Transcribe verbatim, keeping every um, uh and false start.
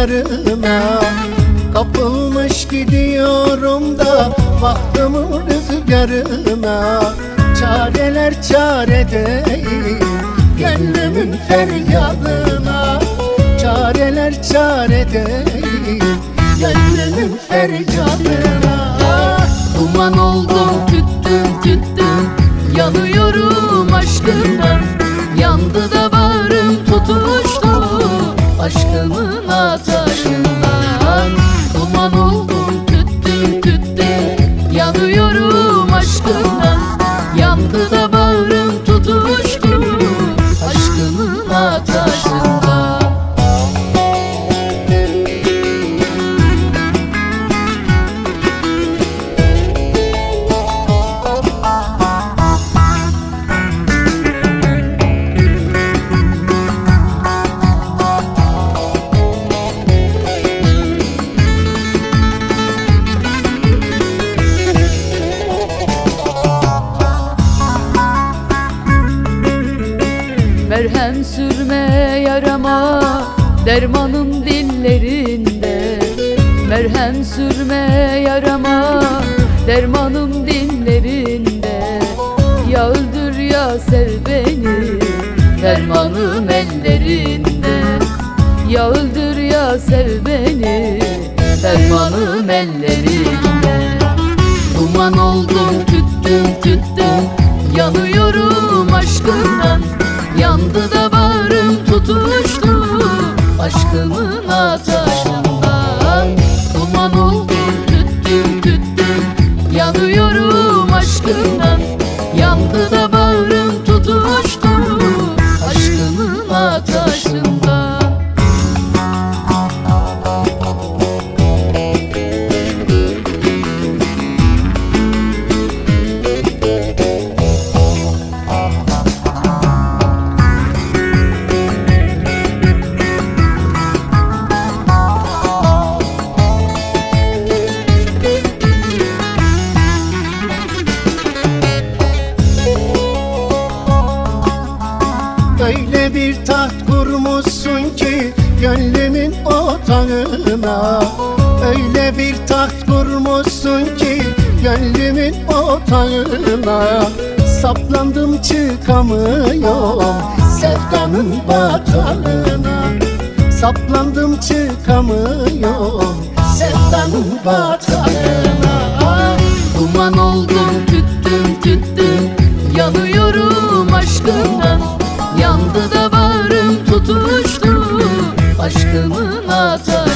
rüzgarına. Kapılmış gidiyorum da bahtımın rüzgarına. Çareler çare değil gönlümün feryadına. Çareler çare değil gönlümün feryadına. Duman oldum tüttüm tüttüm, yanıyorum aşkından. Yandı da bağrım tutuştu aşkımın ateşinden. Duman oldum tüttüm tüttüm, yanıyorum aşkından. Yandı da bağrım tutuştu aşkımın ateşinden. Merhem sürme yarama, dermanım dillerinde. Merhem sürme yarama, dermanım dillerinde. Ya öldür ya sev beni, dermanım ellerinde. Ya öldür ya sev beni, dermanım ellerinde. Duman oldum tüttüm tüttüm, yanıyorum aşkından. Yandı da bağrım tutuştu aşkımın ateşinden. Duman oldum tüttüm tüttüm, yanıyorum aşkımdan. Yandı da bağrım tutuştu aşkımın ateşinden. Öyle bir taht kurmuşsun ki gönlümün otağına. Öyle bir taht kurmuşsun ki gönlümün otağına. Saplandım çıkamıyorum sevdanın batağına. Saplandım çıkamıyorum sevdanın batağına. Duman oldum tüttüm tüttüm, yanıyorum aşkından. Yandı da bağrım tutuştu aşkımın ateşinden.